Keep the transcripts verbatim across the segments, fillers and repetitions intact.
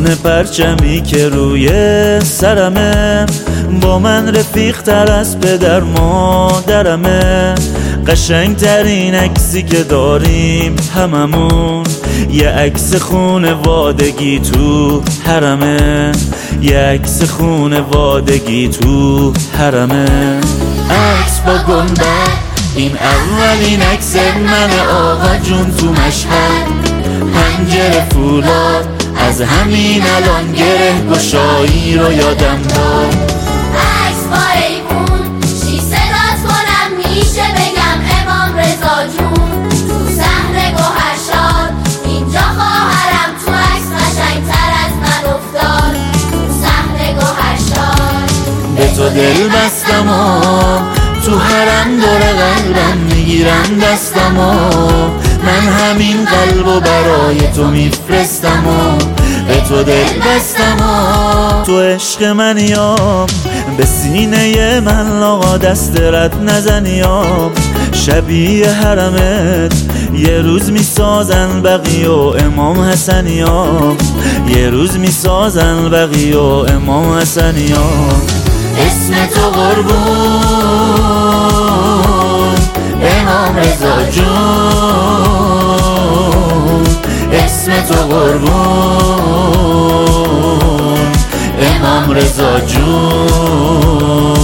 پرچمی که روی سرمه، با من رفیق تر از پدر مادرمه. قشنگ ترین عکسی که داریم هممون، یه عکس خونوادگی تو حرمه، یه عکس خونوادگی تو حرمه. عکس با گنبد، این اولین عکس من آقا جون تو مشهد. پنجره فولاد، از همین الان گره گشایی رو یادم داد. عکس با ایوون، شی صدات کنم میشه بگم امام رضا جون. تو صحن گوهرشاد، اینجا خواهرم تو عکس قشنگ‌تر از من افتاد. تو صحن گوهرشاد به تو دل بستم و تو حرم دور قلبم میگیرم دستم و من همین قلب و برای تو میفرستم و به تو دل بستم و تو عشق منیام، به سینه من لاغا دست رد نزنیام. شبیه حرمت یه روز میسازن بقی و امام حسنیام، یه روز میسازن بقی و امام حسنیام. اسم تو قربون امام رضا جون، اسم تو قربون امام رضا جون.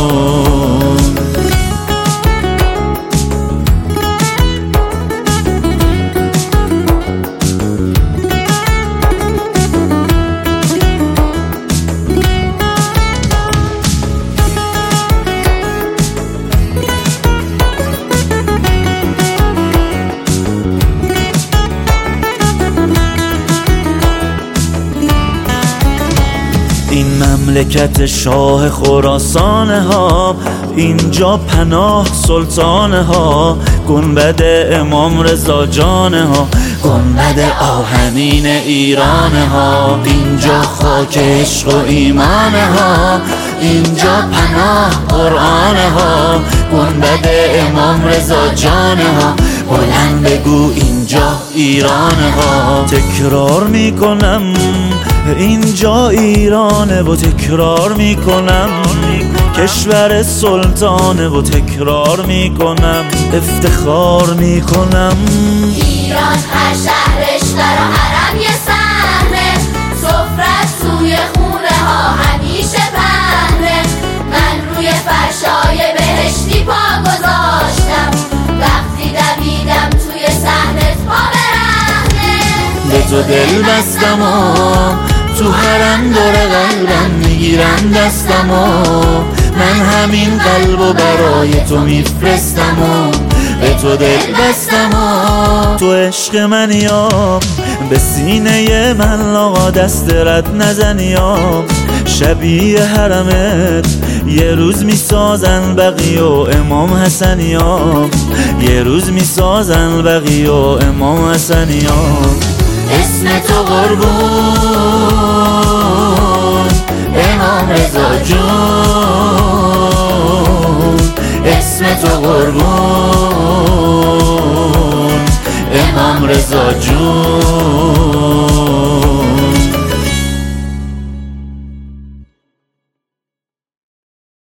این مملکت شاه خراسانه ها، اینجا پناه سلطانه ها. گنبد امام رضا جانه ها، گنبد آهنین ایرانه ها. اینجا خاک عشق و ایمانه ها، اینجا پناه قرآنه ها. گنبد امام رضا جانه ها، بلند بگو اینجا ایرانه ها. تکرار میکنم اینجا ایرانه و تکرار میکنم کشور سلطانه و تکرار میکنم افتخار میکنم. ایران هر شهرش در حرم یه صحنه، سفرت توی خونه ها همیشه پهنه. من روی فرشای بهشتی پا گذاشتم، وقتی دویدم توی صحنت پا برهنه. به تو دل بستم و تو حرم دور قلبم میگیرم دستم و من همین قلب و برای تو میفرستم و به تو دل بستم و تو عشق منیام، به سینه من لاغا دست رد نزنیام. شبیه حرمت یه روز میسازن بقی و امام حسنیام، یه روز میسازن بقی و امام حسنیام. اسم تو قربون امام رضا جون، اسم تو قربون امام رضا جون.